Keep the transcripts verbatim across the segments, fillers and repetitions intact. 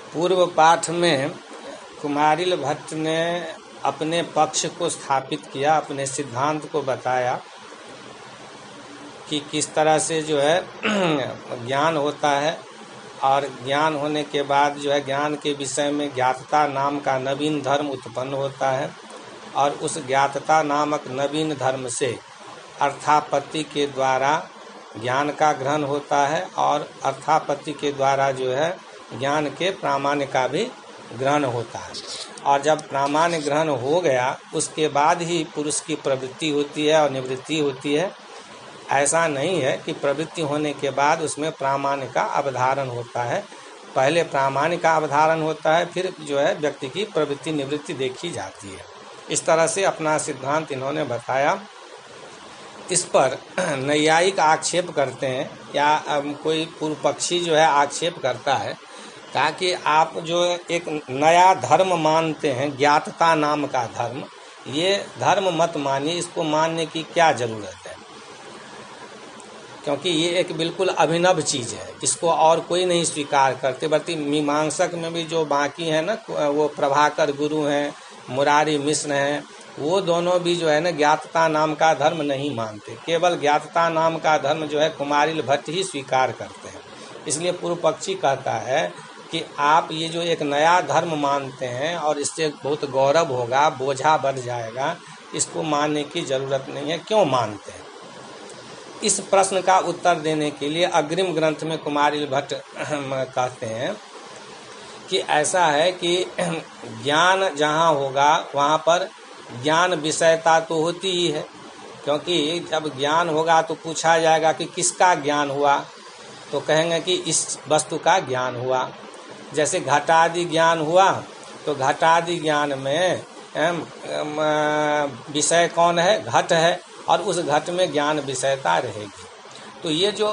पूर्व पाठ में कुमारिल भट्ट ने अपने पक्ष को स्थापित किया, अपने सिद्धांत को बताया कि किस तरह से जो है ज्ञान होता है और ज्ञान होने के बाद जो है ज्ञान के विषय में ज्ञातता नाम का नवीन धर्म उत्पन्न होता है और उस ज्ञातता नामक नवीन धर्म से अर्थापत्ति के द्वारा ज्ञान का ग्रहण होता है और अर्थापत्ति के द्वारा जो है ज्ञान के प्रामाण्य का भी ग्रहण होता है। और जब प्रामाण्य ग्रहण हो गया उसके बाद ही पुरुष की प्रवृत्ति होती है और निवृत्ति होती है। ऐसा नहीं है कि प्रवृत्ति होने के बाद उसमें प्रामाण्य का अवधारण होता है। पहले प्रामाण्य का अवधारण होता है, फिर जो है व्यक्ति की प्रवृत्ति निवृत्ति देखी जाती है। इस तरह से अपना सिद्धांत इन्होंने बताया। इस पर नैयायिक आक्षेप करते हैं या कोई पूर्व पक्षी जो है आक्षेप करता है ताकि आप जो एक नया धर्म मानते हैं, ज्ञातता नाम का धर्म, ये धर्म मत मानिए, इसको मानने की क्या जरूरत है, क्योंकि ये एक बिल्कुल अभिनव चीज़ है, इसको और कोई नहीं स्वीकार करते। बल्कि मीमांसक में भी जो बाकी है ना, वो प्रभाकर गुरु हैं, मुरारी मिश्र हैं, वो दोनों भी जो है ना ज्ञातता नाम का धर्म नहीं मानते। केवल ज्ञातता नाम का धर्म जो है कुमारिल भट्ट ही स्वीकार करते हैं। इसलिए पूर्व पक्षी कहता है कि आप ये जो एक नया धर्म मानते हैं और इससे बहुत गौरव होगा, बोझा बढ़ जाएगा, इसको मानने की जरूरत नहीं है। क्यों मानते हैं? इस प्रश्न का उत्तर देने के लिए अग्रिम ग्रंथ में कुमारिल भट्ट कहते हैं कि ऐसा है कि ज्ञान जहाँ होगा वहाँ पर ज्ञान विषयता तो होती ही है, क्योंकि जब ज्ञान होगा तो पूछा जाएगा कि किसका ज्ञान हुआ, तो कहेंगे कि इस वस्तु का ज्ञान हुआ। जैसे घटादि ज्ञान हुआ तो घटादि ज्ञान में विषय कौन है? घट है, और उस घट में ज्ञान विषयता रहेगी। तो ये जो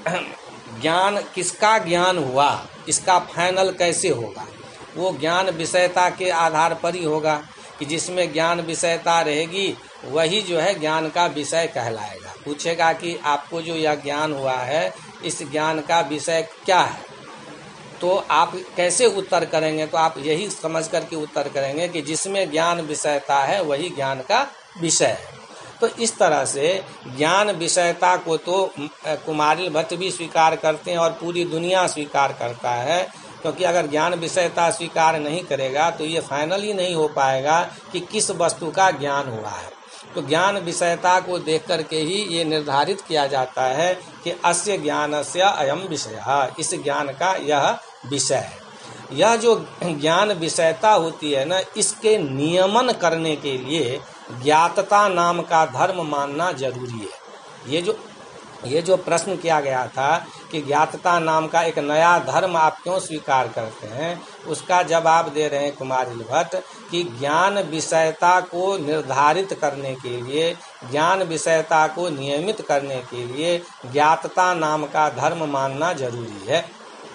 ज्ञान किसका ज्ञान हुआ, इसका फाइनल कैसे होगा? वो ज्ञान विषयता के आधार पर ही होगा कि जिसमें ज्ञान विषयता रहेगी वही जो है ज्ञान का विषय कहलाएगा। पूछेगा कि आपको जो यह ज्ञान हुआ है, इस ज्ञान का विषय क्या है, तो आप कैसे उत्तर करेंगे? तो आप यही समझ करके उत्तर करेंगे कि जिसमें ज्ञान विषयता है वही ज्ञान का विषय है। तो इस तरह से ज्ञान विषयता को तो कुमारिल भट्ट भी स्वीकार करते हैं और पूरी दुनिया स्वीकार करता है, क्योंकि अगर ज्ञान विषयता स्वीकार नहीं करेगा तो ये फाइनल ही नहीं हो पाएगा कि किस वस्तु का ज्ञान हुआ है। तो ज्ञान विषयता को देख करके ही ये निर्धारित किया जाता है कि अस्य ज्ञानस्य अयम विषयः, इस ज्ञान का यह विषय है। यह जो ज्ञान विषयता होती है ना, इसके नियमन करने के लिए ज्ञातता नाम का धर्म मानना जरूरी है। ये जो ये जो प्रश्न किया गया था कि ज्ञातता नाम का एक नया धर्म आप क्यों स्वीकार करते हैं, उसका जवाब दे रहे हैं कुमारिल भट्ट कि ज्ञान विषयता को निर्धारित करने के लिए, ज्ञान विषयता को नियमित करने के लिए ज्ञातता नाम का धर्म मानना जरूरी है।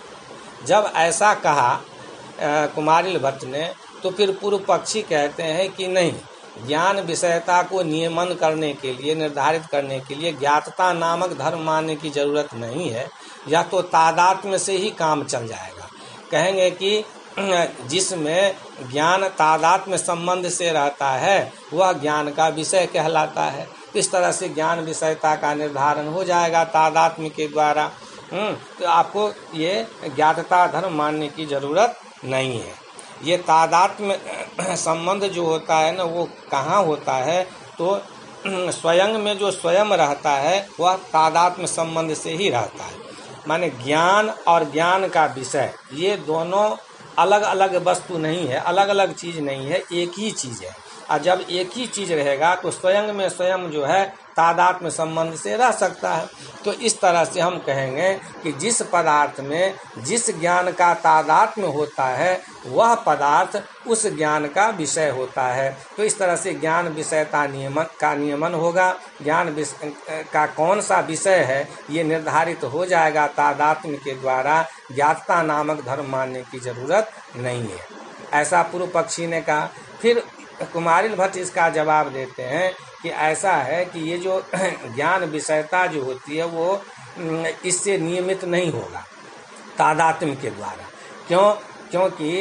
जब ऐसा कहा कुमारिल भट्ट ने, तो फिर पूर्व पक्षी कहते हैं कि नहीं, ज्ञान विषयता को नियमन करने के लिए, निर्धारित करने के लिए ज्ञातता नामक धर्म मानने की जरूरत नहीं है, या तो तादात्म्य से ही काम चल जाएगा। कहेंगे कि जिसमें ज्ञान तादात्म्य संबंध से रहता है वह ज्ञान का विषय कहलाता है। इस तरह से ज्ञान विषयता का निर्धारण हो जाएगा तादात्म्य के द्वारा। तो आपको ये ज्ञातता धर्म मानने की जरूरत नहीं है। ये तादात्म्य संबंध जो होता है ना, वो कहाँ होता है? तो स्वयं में जो स्वयं रहता है वह तादात्म्य संबंध से ही रहता है। माने ज्ञान और ज्ञान का विषय ये दोनों अलग अलग वस्तु नहीं है, अलग अलग चीज नहीं है, एक ही चीज है। और जब एक ही चीज रहेगा तो स्वयं में स्वयं जो है तादात्म्य संबंध से रह सकता है। तो इस तरह से हम कहेंगे कि जिस पदार्थ में जिस ज्ञान का तादात्म्य होता है वह पदार्थ उस ज्ञान का विषय होता है। तो इस तरह से ज्ञान विषयता नियमन का नियमन होगा। ज्ञान का कौन सा विषय है ये निर्धारित हो जाएगा तादात्म्य के द्वारा। ज्ञातता नामक धर्म मानने की जरूरत नहीं है, ऐसा पूर्व पक्षी ने कहा। फिर कुमारिल भट्ट इसका जवाब देते हैं कि ऐसा है कि ये जो ज्ञान विषयता जो होती है वो इससे नियमित नहीं होगा तादात्म्य के द्वारा। क्यों? क्योंकि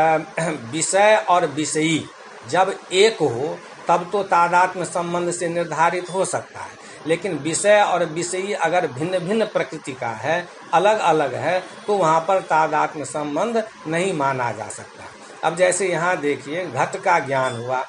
विषय और विषयी जब एक हो तब तो तादात्म्य संबंध से निर्धारित हो सकता है, लेकिन विषय और विषयी अगर भिन्न भिन्न प्रकृति का है, अलग अलग है, तो वहाँ पर तादात्म्य संबंध नहीं माना जा सकता। अब जैसे यहाँ देखिए घट का ज्ञान हुआ,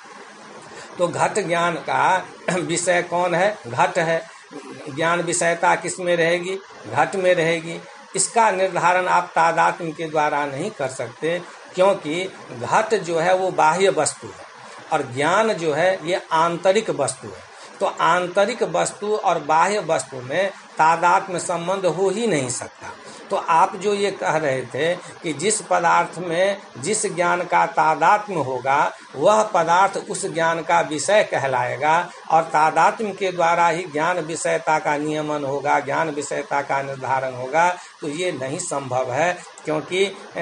तो घट ज्ञान का विषय कौन है? घट है। ज्ञान विषयता किस में रहेगी? घट में रहेगी। इसका निर्धारण आप तादात्म्य के द्वारा नहीं कर सकते, क्योंकि घट जो है वो बाह्य वस्तु है और ज्ञान जो है ये आंतरिक वस्तु है। तो आंतरिक वस्तु और बाह्य वस्तु में तादात्म्य संबंध हो ही नहीं सकता। तो आप जो ये कह रहे थे कि जिस पदार्थ में जिस ज्ञान का तादात्म्य होगा वह पदार्थ उस ज्ञान का विषय कहलाएगा और तादात्म्य के द्वारा ही ज्ञान विषयता का नियमन होगा, ज्ञान विषयता का निर्धारण होगा, तो ये नहीं संभव है, क्योंकि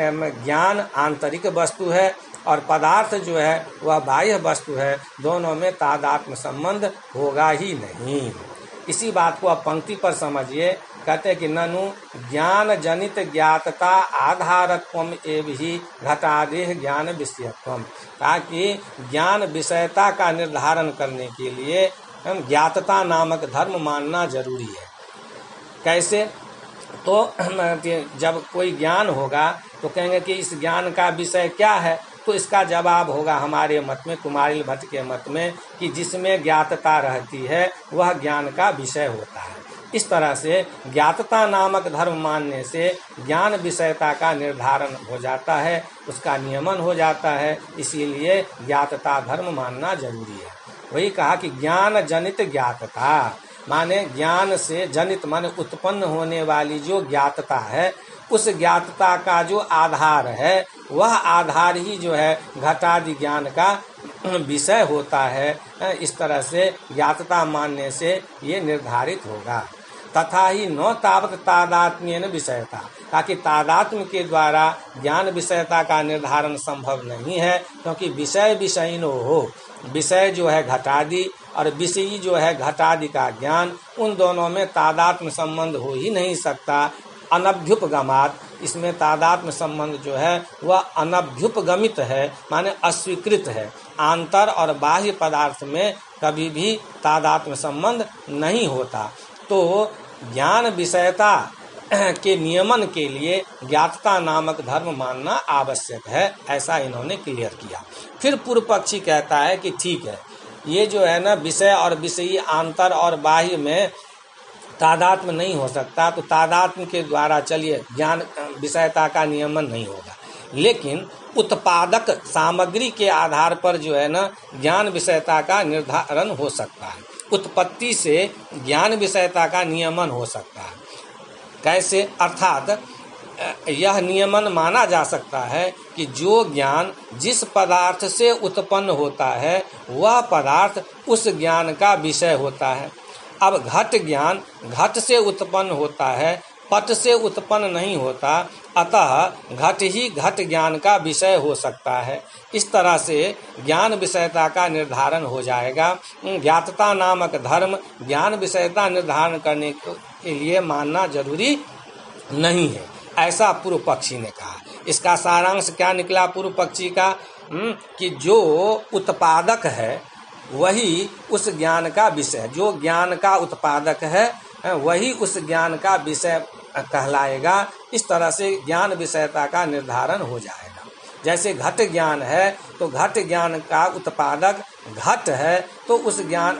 ज्ञान आंतरिक वस्तु है और पदार्थ जो है वह बाह्य वस्तु है। दोनों में तादात्म्य संबंध होगा ही नहीं। इसी बात को आप पंक्ति पर समझिए। कहते हैं कि ननु ज्ञान जनित ज्ञातता आधारत्वम एव ही घटादेह ज्ञान विषयत्वम, ताकि ज्ञान विषयता का निर्धारण करने के लिए हम ज्ञातता नामक धर्म मानना जरूरी है। कैसे? तो जब कोई ज्ञान होगा तो कहेंगे कि इस ज्ञान का विषय क्या है, तो इसका जवाब होगा हमारे मत में, कुमारिल भट्ट के मत में, कि जिसमें ज्ञातता रहती है वह ज्ञान का विषय होता है। इस तरह से ज्ञातता नामक धर्म मानने से ज्ञान विषयता का निर्धारण हो जाता है, उसका नियमन हो जाता है। इसीलिए ज्ञातता धर्म मानना जरूरी है। वही कहा कि ज्ञान जनित ज्ञातता, माने ज्ञान से जनित माने उत्पन्न होने वाली जो ज्ञातता है, उस ज्ञातता का जो आधार है वह आधार ही जो है घटादि ज्ञान का विषय होता है। इस तरह से ज्ञातता मानने से ये निर्धारित होगा। तथा ही न तावत तादात्म्येन विषयता, ताकि तादात्म्य के द्वारा ज्ञान विषयता का निर्धारण संभव नहीं है, क्योंकि विषय विषयिनो हो, विषय जो है घटादि और विषयी जो है घटादि का ज्ञान, उन दोनों में तादात्म्य संबंध हो ही नहीं सकता। अनभ्युपगमात, इसमें तादात्म्य संबंध जो है वह अनभ्युपगमित है, माने अस्वीकृत है। आंतर और बाह्य पदार्थ में कभी भी तादात्म्य संबंध नहीं होता। तो ज्ञान विषयता के नियमन के लिए ज्ञातता नामक धर्म मानना आवश्यक है, ऐसा इन्होंने क्लियर किया। फिर पूर्व पक्षी कहता है कि ठीक है, ये जो है ना विषय और विषयी आंतर और बाह्य में तादात्म्य नहीं हो सकता, तो तादात्म्य के द्वारा चलिए ज्ञान विषयता का नियमन नहीं होगा, लेकिन उत्पादक सामग्री के आधार पर जो है ना ज्ञान विषयता का निर्धारण हो सकता है। उत्पत्ति से ज्ञान विषयता का नियमन हो सकता है। कैसे? अर्थात यह नियमन माना जा सकता है कि जो ज्ञान जिस पदार्थ से उत्पन्न होता है वह पदार्थ उस ज्ञान का विषय होता है। अब घट ज्ञान घट से उत्पन्न होता है, पट से उत्पन्न नहीं होता, अतः घट ही घट ज्ञान का विषय हो सकता है। इस तरह से ज्ञान विषयता का निर्धारण हो जाएगा। ज्ञातता नामक धर्म ज्ञान विषयता निर्धारण करने के लिए मानना जरूरी नहीं है, ऐसा पूर्व पक्षी ने कहा। इसका सारांश क्या निकला पूर्व पक्षी का? कि जो उत्पादक है वही उस ज्ञान का विषय, जो ज्ञान का उत्पादक है वही उस ज्ञान का विषय कहलाएगा। इस तरह से ज्ञान विषयता का निर्धारण हो जाएगा। जैसे घट ज्ञान है तो घट ज्ञान का उत्पादक घट है, तो उस ज्ञान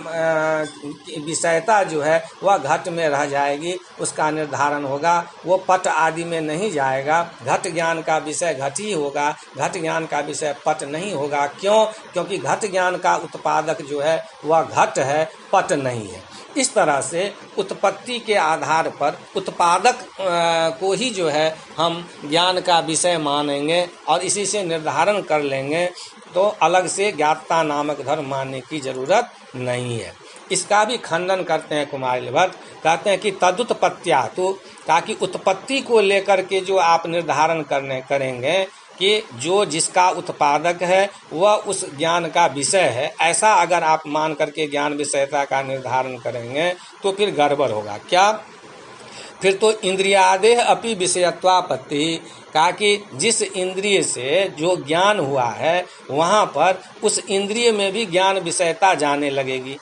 विषयता जो है वह घट में रह जाएगी, उसका निर्धारण होगा, वो पट आदि में नहीं जाएगा। घट ज्ञान का विषय घट ही होगा, घट ज्ञान का विषय पट नहीं होगा। क्यों? क्योंकि घट ज्ञान का उत्पादक जो है वह घट है, पट नहीं है। इस तरह से उत्पत्ति के आधार पर उत्पादक को ही जो है हम ज्ञान का विषय मानेंगे और इसी से निर्धारण कर लेंगे, तो अलग से ज्ञातता नामक धर्म मानने की जरूरत नहीं है। इसका भी खंडन करते हैं कुमारिल भट्ट, कहते हैं कि तदुत्पत्त्या, तो ताकि उत्पत्ति को लेकर के जो आप निर्धारण करने करेंगे कि जो जिसका उत्पादक है वह उस ज्ञान का विषय है, ऐसा अगर आप मान करके ज्ञान विषयता का निर्धारण करेंगे तो फिर गड़बड़ होगा। क्या? फिर तो इंद्रियादेह अपि विषयत्वापत्ति, कहा कि जिस इंद्रिय से जो ज्ञान हुआ है वहाँ पर उस इंद्रिय में भी ज्ञान विषयता जाने लगेगी,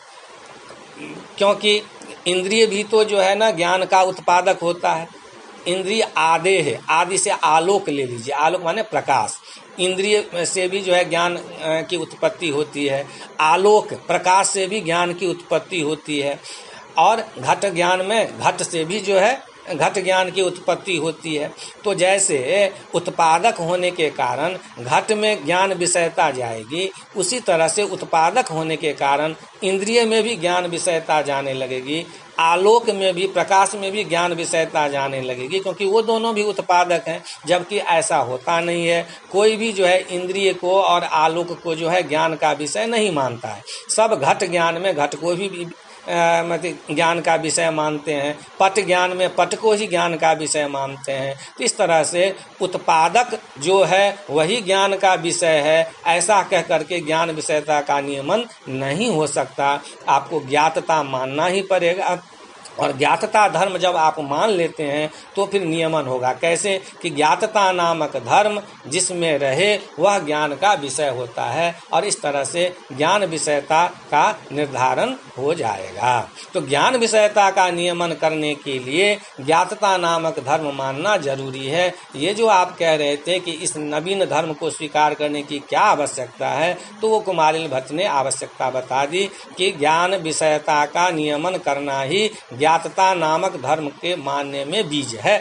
क्योंकि इंद्रिय भी तो जो है ना ज्ञान का उत्पादक होता है। इंद्रिय आदेह है, आदि से आलोक ले लीजिए, आलोक माने प्रकाश, इंद्रिय से भी जो है ज्ञान की उत्पत्ति होती है, आलोक प्रकाश से भी ज्ञान की उत्पत्ति होती है, और घट ज्ञान में घट से भी जो है घट ज्ञान की उत्पत्ति होती है। तो जैसे उत्पादक होने के कारण घट में ज्ञान विषयता जाएगी, उसी तरह से उत्पादक होने के कारण इंद्रिय में भी ज्ञान विषयता जाने लगेगी, आलोक में भी, प्रकाश में भी ज्ञान विषयता जाने लगेगी, क्योंकि वो दोनों भी उत्पादक हैं। जबकि ऐसा होता नहीं है, कोई भी जो है इंद्रिय को और आलोक को जो है ज्ञान का विषय नहीं मानता है। सब घट ज्ञान में घट को भी मतलब ज्ञान का विषय मानते हैं, पट ज्ञान में पट को ही ज्ञान का विषय मानते हैं। तो इस तरह से उत्पादक जो है वही ज्ञान का विषय है, ऐसा कह करके ज्ञान विषयता का नियमन नहीं हो सकता। आपको ज्ञातता मानना ही पड़ेगा, और ज्ञातता धर्म जब आप मान लेते हैं तो फिर नियमन होगा। कैसे कि ज्ञातता नामक धर्म जिसमें रहे वह ज्ञान का विषय होता है, और इस तरह से ज्ञान विषयता का निर्धारण हो जाएगा। तो ज्ञान विषयता का नियमन करने के लिए ज्ञातता नामक धर्म मानना जरूरी है। ये जो आप कह रहे थे कि इस नवीन धर्म को स्वीकार करने की क्या आवश्यकता है, तो वो कुमारिल भट्ट ने आवश्यकता बता दी कि ज्ञान विषयता का नियमन करना ही ज्ञातता नामक धर्म के मानने में बीज है।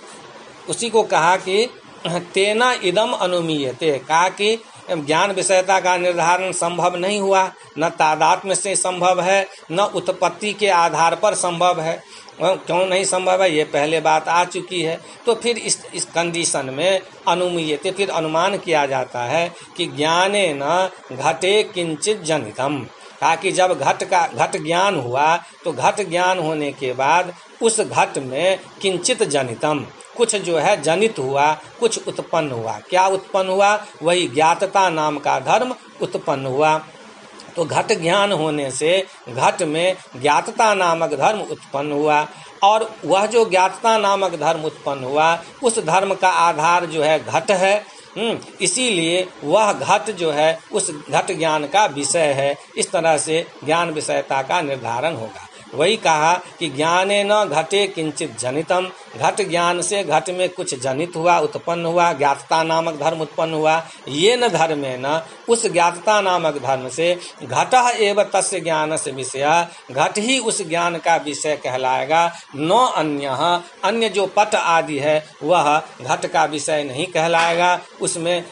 उसी को कहा कि तेना इदम अनुमीयते, कहा कि ज्ञान विषयता का निर्धारण संभव नहीं हुआ, न तादात्म्य से संभव है, न उत्पत्ति के आधार पर संभव है। क्यों नहीं संभव है, ये पहले बात आ चुकी है। तो फिर इस इस कंडीशन में अनुमीयते, फिर अनुमान किया जाता है कि ज्ञाने न घटे किंचित जनितम, कहा कि जब घट का घट ज्ञान हुआ तो घट ज्ञान होने के बाद उस घट में किंचित जनितम, कुछ जो है जनित हुआ, कुछ उत्पन्न हुआ। क्या उत्पन्न हुआ? वही ज्ञातता नाम का धर्म उत्पन्न हुआ। तो घट ज्ञान होने से घट में ज्ञातता नामक धर्म उत्पन्न हुआ, और वह जो ज्ञातता नामक धर्म उत्पन्न हुआ उस धर्म का आधार जो है घट है। हम्म इसीलिए वह घट जो है उस घट ज्ञान का विषय है। इस तरह से ज्ञान विषयता का निर्धारण होगा। वही कहा कि ज्ञाने न घटे किंचित जनितम, घट ज्ञान से घट में कुछ जनित हुआ, उत्पन्न हुआ, ज्ञातता नामक धर्म उत्पन्न हुआ। ये न धर्मे न, उस ज्ञातता नामक धर्म से घटः एव तस्य ज्ञानस्य विषय, घट ही उस ज्ञान का विषय कहलाएगा। न अन्यः, अन्य जो पट आदि है वह घट का विषय नहीं कहलाएगा, उसमें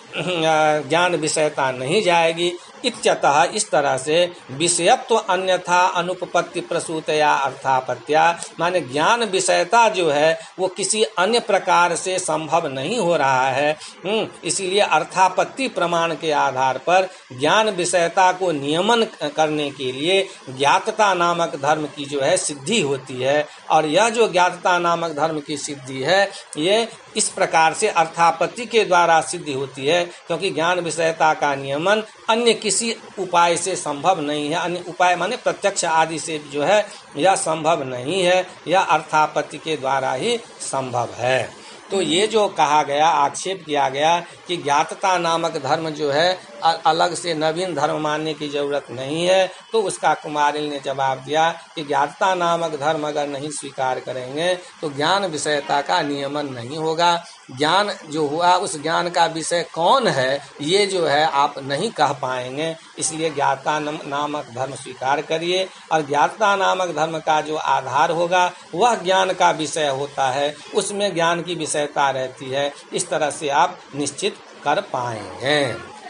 ज्ञान विषयता नहीं जाएगी। इत्यतः इस तरह से विषयत्व अन्यथा अनुपपत्ति प्रसूतया अर्थापत्या, माने ज्ञान विषयता जो है वो किसी अन्य प्रकार से संभव नहीं हो रहा है। हम्म इसीलिए अर्थापत्ति प्रमाण के आधार पर ज्ञान विषयता को नियमन करने के लिए ज्ञातता नामक धर्म की जो है सिद्धि होती है। और यह जो ज्ञातता नामक धर्म की सिद्धि है ये इस प्रकार से अर्थापत्ति के द्वारा सिद्धि होती है, क्योंकि ज्ञान विषयता का नियमन अन्य किसी उपाय से संभव नहीं है। अन्य उपाय माने प्रत्यक्ष आदि से जो है यह संभव नहीं है, यह अर्थापत्ति के द्वारा ही संभव है। तो ये जो कहा गया, आक्षेप किया गया कि ज्ञातता नामक धर्म जो है अलग से नवीन धर्म मानने की जरूरत नहीं है, तो उसका कुमारिल ने जवाब दिया कि ज्ञातता नामक धर्म अगर नहीं स्वीकार करेंगे तो ज्ञान विषयता का नियमन नहीं होगा। ज्ञान जो हुआ उस ज्ञान का विषय कौन है ये जो है आप नहीं कह पाएंगे। इसलिए ज्ञातता नामक धर्म स्वीकार करिए, और ज्ञातता नामक धर्म का जो आधार होगा वह ज्ञान का विषय होता है, उसमें ज्ञान की विषयता रहती है। इस तरह से आप निश्चित कर पाएंगे।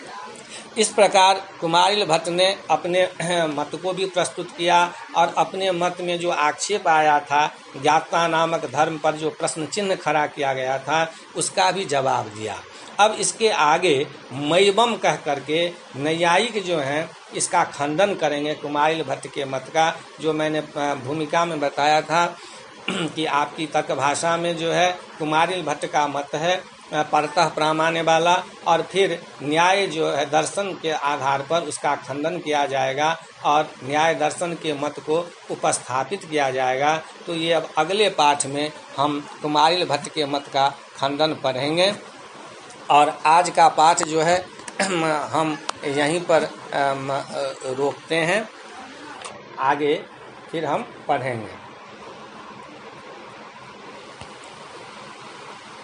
इस प्रकार कुमारिल भट्ट ने अपने मत को भी प्रस्तुत किया, और अपने मत में जो आक्षेप आया था ज्ञातता नामक धर्म पर जो प्रश्न चिन्ह खड़ा किया गया था उसका भी जवाब दिया। अब इसके आगे मैवम कह करके नैयायिक जो हैं इसका खंडन करेंगे कुमारिल भट्ट के मत का। जो मैंने भूमिका में बताया था कि आपकी तर्क भाषा में जो है कुमारिल भट्ट का मत है परतः प्रामाण्य वाला, और फिर न्याय जो है दर्शन के आधार पर उसका खंडन किया जाएगा और न्याय दर्शन के मत को उपस्थापित किया जाएगा। तो ये अब अगले पाठ में हम कुमारिल भट्ट के मत का खंडन पढ़ेंगे। और आज का पाठ जो है हम यहीं पर रोकते हैं, आगे फिर हम पढ़ेंगे।